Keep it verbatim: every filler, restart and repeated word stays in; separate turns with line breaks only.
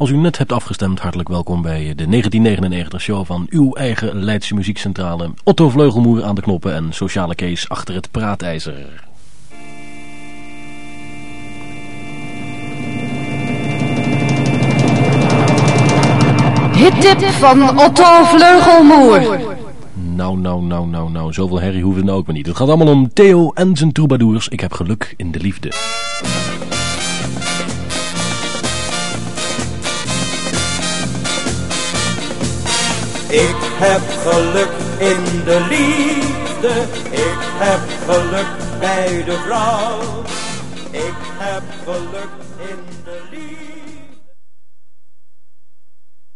Als u net hebt afgestemd, hartelijk welkom bij de negentien negenennegentig show van uw eigen Leidse muziekcentrale. Otto Vleugelmoer aan de knoppen en Sociale Kees achter het praatijzer.
Hittip van Otto Vleugelmoer.
Nou, nou, nou, nou, nou, zoveel herrie hoeft het nou ook maar niet. Het gaat allemaal om Theo en zijn troubadours. Ik heb geluk in de liefde.
Ik heb geluk in de liefde, ik heb geluk bij de vrouw. Ik heb geluk in de liefde.